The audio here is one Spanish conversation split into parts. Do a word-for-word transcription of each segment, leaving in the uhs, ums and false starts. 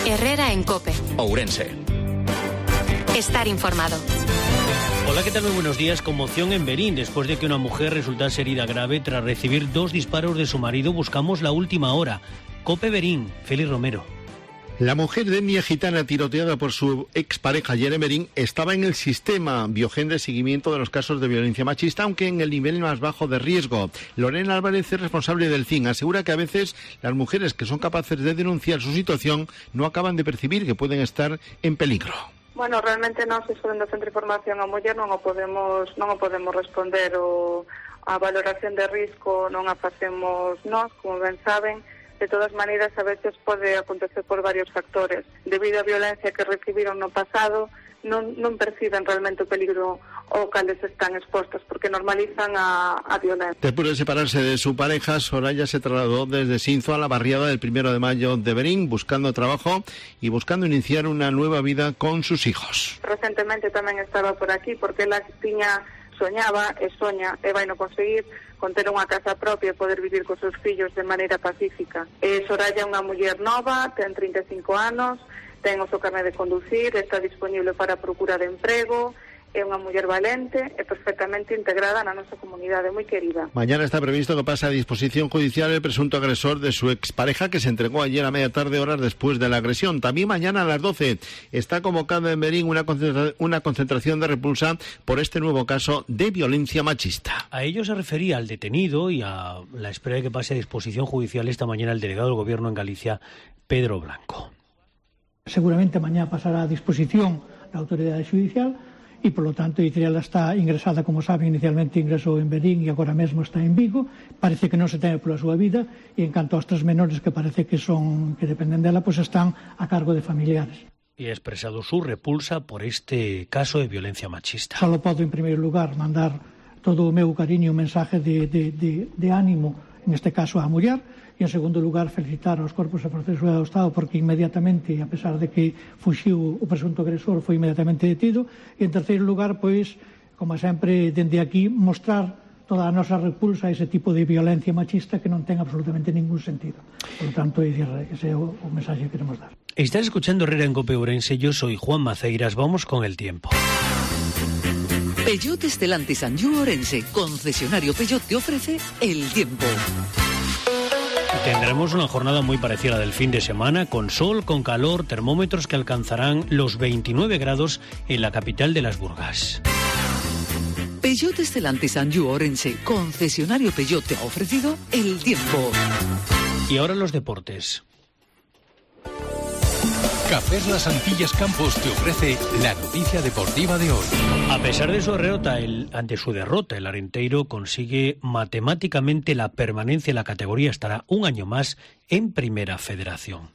Herrera en COPE. Ourense. Estar informado. Hola, ¿qué tal? Muy buenos días. Conmoción en Verín. Después de que una mujer resultase herida grave tras recibir dos disparos de su marido, buscamos la última hora. COPE Verín, Félix Romero. La mujer de etnia gitana tiroteada por su expareja ayer en Verín estaba en el sistema Biogen de seguimiento de los casos de violencia machista, aunque en el nivel más bajo de riesgo. Lorena Álvarez es responsable del C I N. Asegura que a veces las mujeres que son capaces de denunciar su situación no acaban de percibir que pueden estar en peligro. Bueno, realmente nós, iso do Centro de Información á Muller, non o podemos, non o podemos responder. O, a valoración de risco non a facemos nós, como ben saben. De todas maneiras, a veces pode acontecer por varios factores. Debido á violencia que recibiron no pasado, non, non perciben realmente o peligro ao cales están expostas, porque normalizan a, a violencia. Después de separarse de su pareja, Soraya se trasladó desde Sinzo a la barriada del primero de mayo de Verín, buscando trabajo y buscando iniciar una nueva vida con sus hijos. Recentemente tamén estaba por aquí, porque ela tiña... soñaba e soña e vai no conseguir con ter unha casa propia e poder vivir cos seus fillos de maneira pacífica. E Soraya é unha muller nova, ten trinta e cinco anos, ten o seu carné de conducir, está disponible para a procura de emprego, é unha muller valente e perfectamente integrada na nosa comunidade, moi querida. Mañana está previsto que pase a disposición judicial el presunto agresor de su expareja, que se entregó ayer a media tarde, horas después de la agresión. También mañana a las doce está convocada en Verín una, concentra una concentración de repulsa por este nuevo caso de violencia machista. A ello se refería al detenido y a la espera de que pase a disposición judicial esta mañana el delegado del Gobierno en Galicia, Pedro Blanco. Seguramente mañana pasará a disposición la autoridade judicial e, polo tanto, ela está ingresada, como saben, inicialmente ingresou en Verín e agora mesmo está en Vigo. Parece que non se teme pola súa vida, e en canto aos tres menores que parece que son que dependen dela, pois están a cargo de familiares. Y ha expresado su repulsa por este caso de violencia machista. Solo podo, en primeiro lugar, mandar todo o meu cariño, un mensaje de, de, de, de ánimo, en este caso á muller, e, en segundo lugar, felicitar aos corpos e forces de seguridade do Estado, porque inmediatamente, a pesar de que fuxiu o presunto agresor, foi inmediatamente detido. E, en terceiro lugar, pois, como sempre, dende aquí, mostrar toda a nosa repulsa a ese tipo de violencia machista que non ten absolutamente ningún sentido. Por lo tanto, ese é o, o mensaje que queremos dar. Estás escuchando Herrera en COPE Ourense. Yo soy Juan Maceiras. Vamos con el tiempo. Peugeot Stellantis Anjou Ourense, concesionario Peugeot, te ofrece el tiempo. Tendremos una jornada muy parecida a la del fin de semana, con sol, con calor, termómetros que alcanzarán los veintinueve grados en la capital de las Burgas. Peugeot Stellantis Anjou Ourense, concesionario Peugeot, te ha ofrecido el tiempo. Y ahora los deportes. Cafés Las Antillas Campos te ofrece la noticia deportiva de hoy. A pesar de su derrota, el, ante su derrota, el Arenteiro consigue matemáticamente la permanencia en la categoría. Estará un año más en Primera Federación.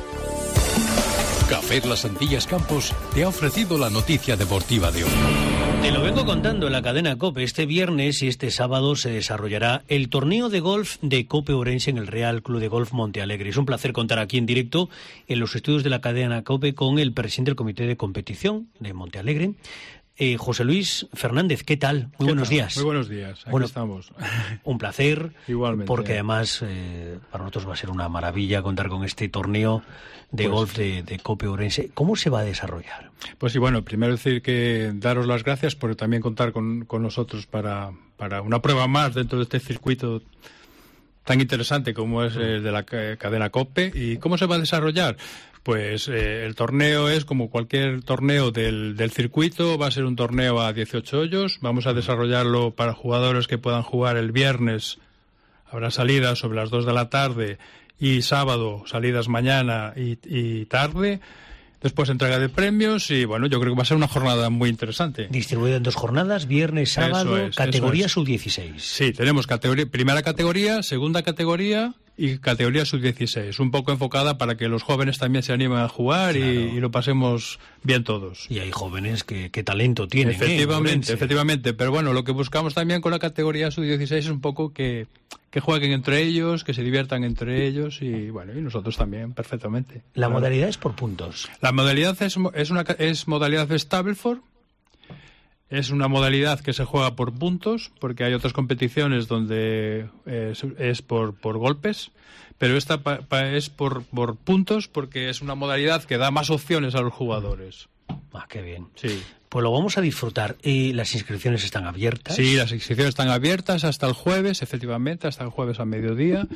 Cafés Las Antillas Campos te ha ofrecido la noticia deportiva de hoy. Te lo vengo contando en la cadena COPE. Este viernes y este sábado se desarrollará el torneo de golf de COPE Ourense en el Real Club de Golf Monte Alegre. Es un placer contar aquí en directo en los estudios de la cadena COPE con el presidente del comité de competición de Monte Alegre, eh, José Luis Fernández. ¿Qué tal? Muy buenos días. Muy buenos días. Aquí bueno, estamos. Un placer. Igualmente. Porque además eh, para nosotros va a ser una maravilla contar con este torneo de pues, golf de, de COPE Ourense. ¿Cómo se va a desarrollar? Pues sí, bueno, primero decir que daros las gracias por también contar con, con nosotros para, para una prueba más dentro de este circuito tan interesante como es el de la cadena COPE. ¿Y cómo se va a desarrollar? Pues eh, el torneo es como cualquier torneo del, del circuito, va a ser un torneo a dieciocho hoyos, vamos a desarrollarlo para jugadores que puedan jugar el viernes, habrá salidas sobre las dos de la tarde, y sábado salidas mañana y, y tarde, después entrega de premios y bueno, yo creo que va a ser una jornada muy interesante. Distribuido en dos jornadas, viernes, sábado, eso es, categoría eso es. sub dieciséis. Sí, tenemos categoría, primera categoría, segunda categoría y categoría sub dieciséis, un poco enfocada para que los jóvenes también se animen a jugar. Claro. y, y lo pasemos bien todos. Y hay jóvenes que, que talento tienen. Efectivamente, ¿eh? efectivamente, pero bueno, lo que buscamos también con la categoría sub dieciséis es un poco que, que jueguen entre ellos, que se diviertan entre ellos y bueno, y nosotros también, perfectamente. La claro. modalidad es por puntos. La modalidad es, es una es modalidad de Stableford. Es una modalidad que se juega por puntos, porque hay otras competiciones donde es, es por, por golpes, pero esta pa, pa, es por, por puntos, porque es una modalidad que da más opciones a los jugadores. Ah, qué bien. Sí. Pues lo vamos a disfrutar. ¿Y las inscripciones están abiertas? Sí, las inscripciones están abiertas hasta el jueves, efectivamente, hasta el jueves a mediodía.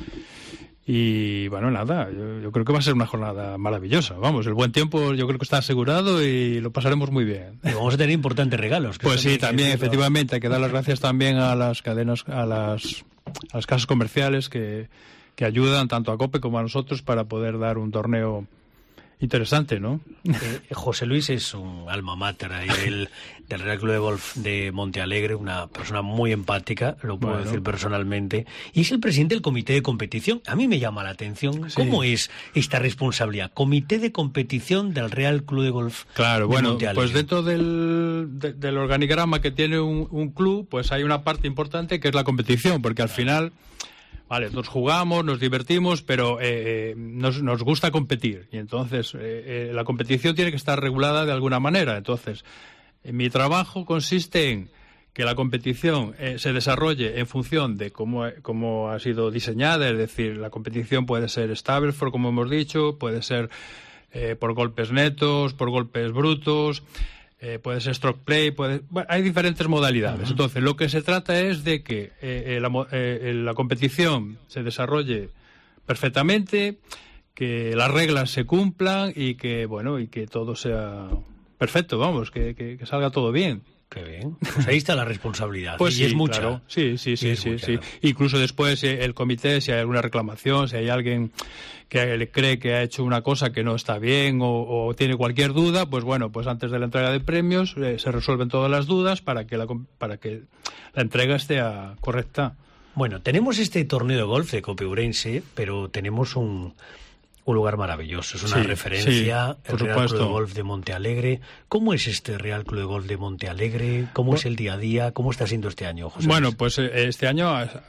Y bueno, nada, yo, yo creo que va a ser una jornada maravillosa. Vamos, el buen tiempo yo creo que está asegurado y lo pasaremos muy bien. Y vamos a tener importantes regalos. Pues sí, también, efectivamente, hay que dar las gracias también a las cadenas, a las, a las casas comerciales que, que ayudan tanto a COPE como a nosotros para poder dar un torneo interesante, ¿no? Eh, José Luis es un alma mater ahí del, del Real Club de Golf de Montealegre, una persona muy empática, lo puedo bueno. decir personalmente, y es el presidente del comité de competición. A mí me llama la atención, sí. ¿Cómo es esta responsabilidad? Comité de competición del Real Club de Golf Claro, de bueno, Montealegre. pues dentro del, de, del organigrama que tiene un, un club, pues hay una parte importante que es la competición, porque al final... Vale, nos jugamos, nos divertimos, pero eh, nos, nos gusta competir. Y entonces, eh, eh, la competición tiene que estar regulada de alguna manera. Entonces, eh, mi trabajo consiste en que la competición eh, se desarrolle en función de cómo, cómo ha sido diseñada. Es decir, la competición puede ser Stableford, como hemos dicho, puede ser eh, por golpes netos, por golpes brutos... Eh, puede ser stroke play, puede... bueno, hay diferentes modalidades. Uh-huh. Entonces, lo que se trata es de que eh, la, eh, la competición se desarrolle perfectamente, que las reglas se cumplan y que, bueno, y que todo sea perfecto, vamos, que, que, que salga todo bien. Qué bien. Pues ahí está la responsabilidad. Pues y sí, es mucha. Claro. Sí, sí, sí, sí, mucha, sí. claro. Incluso después el comité, si hay alguna reclamación, si hay alguien que le cree que ha hecho una cosa que no está bien o, o tiene cualquier duda, pues bueno, pues antes de la entrega de premios eh, se resuelven todas las dudas para que la para que la entrega esté a, correcta. Bueno, tenemos este torneo de golf de COPE Ourense, pero tenemos un Un lugar maravilloso, es una sí, referencia, sí, el Real supuesto. Club de Golf de Montealegre. ¿Cómo es este Real Club de Golf de Montealegre? ¿Cómo bueno, es el día a día? ¿Cómo está siendo este año, José Bueno, Luis? pues este año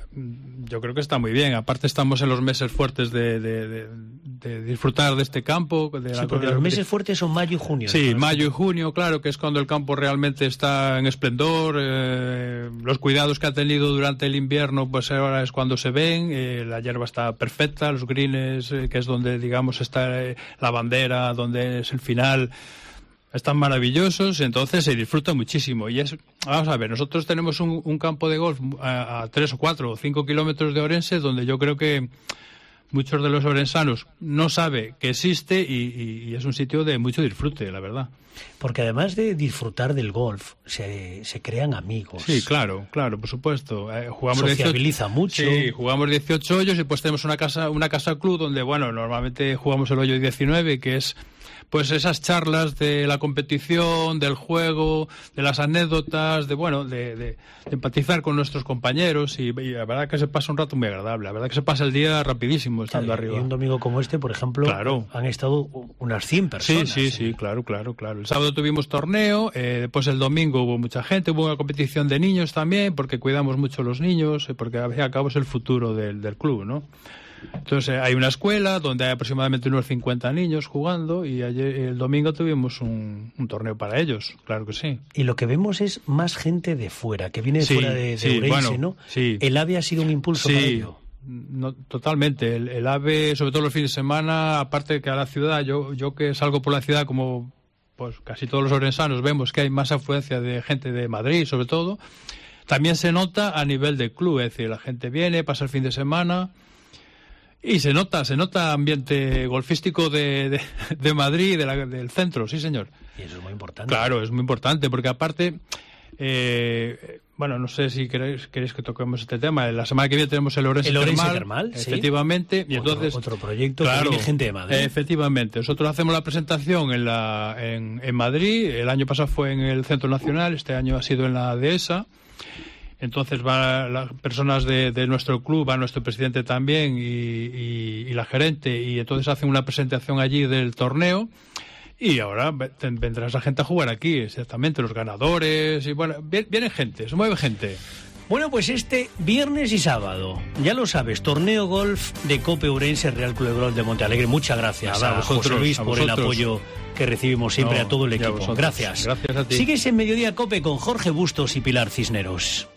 yo creo que está muy bien. Aparte estamos en los meses fuertes de, de, de, de disfrutar de este campo. De sí, la, porque de los meses fuertes son mayo y junio. Sí, ¿no? Mayo y junio, claro, que es cuando el campo realmente está en esplendor. Eh, los cuidados que ha tenido durante el invierno, pues ahora es cuando se ven. Eh, la hierba está perfecta, los greens, eh, que es donde, digamos, está la bandera, donde es el final, están maravillosos, entonces se disfruta muchísimo. Y es, vamos a ver, nosotros tenemos un, un campo de golf a, a tres o cuatro o cinco kilómetros de Orense, donde yo creo que muchos de los orensanos no saben que existe y, y, y es un sitio de mucho disfrute, la verdad. Porque además de disfrutar del golf, se, se crean amigos. Sí, claro, claro, por supuesto. Eh, jugamos Sociabiliza dieciocho, mucho. Sí, jugamos dieciocho hoyos y pues tenemos una casa una casa club donde, bueno, normalmente jugamos el hoyo diecinueve, que es pues esas charlas de la competición, del juego, de las anécdotas, de bueno, de, de, de empatizar con nuestros compañeros y, y la verdad que se pasa un rato muy agradable. La verdad que se pasa el día rapidísimo estando claro, arriba. Y un domingo como este, por ejemplo, claro. han estado unas cien personas. Sí, sí, sí, sí, claro, claro, claro. El sábado tuvimos torneo, eh, después el domingo hubo mucha gente, hubo una competición de niños también, porque cuidamos mucho a los niños, eh, porque al fin y al cabo es el futuro del, del club, ¿no? Entonces hay una escuela donde hay aproximadamente unos cincuenta niños jugando y ayer, el domingo tuvimos un, un torneo para ellos, claro que sí. Y lo que vemos es más gente de fuera, que viene de sí, fuera de, de sí, Ourense, bueno, ¿no? Sí. ¿El AVE ha sido un impulso sí, para ello? No, totalmente. El, el AVE, sobre todo los fines de semana, aparte que a la ciudad, yo, yo que salgo por la ciudad como pues casi todos los orensanos, vemos que hay más afluencia de gente de Madrid, sobre todo. También se nota a nivel del club, es decir, la gente viene, pasa el fin de semana... Y se nota, se nota ambiente golfístico de, de, de Madrid, de la, del centro, sí señor. Y eso es muy importante. Claro, es muy importante, porque aparte, eh, bueno, no sé si queréis, queréis que toquemos este tema. La semana que viene tenemos el Ourense el Termal, Termal, efectivamente. Sí. Y entonces, otro, otro proyecto claro, que viene gente de Madrid. Efectivamente, nosotros hacemos la presentación en, la, en, en Madrid. El año pasado fue en el Centro Nacional, este año ha sido en la Dehesa. Entonces van las personas de, de nuestro club, va nuestro presidente también y, y, y la gerente, y entonces hacen una presentación allí del torneo y ahora vendrá esa gente a jugar aquí, exactamente, los ganadores, y bueno, viene gente, se mueve gente. Bueno, pues este viernes y sábado, ya lo sabes, torneo golf de COPE Ourense Real Club de Golf de Montealegre. Muchas gracias Nada, a, a vosotros, José Luis a por el vosotros. apoyo que recibimos siempre No, a todo el y a equipo. vosotros. Gracias. Gracias a ti. Sigues en Mediodía Cope con Jorge Bustos y Pilar Cisneros.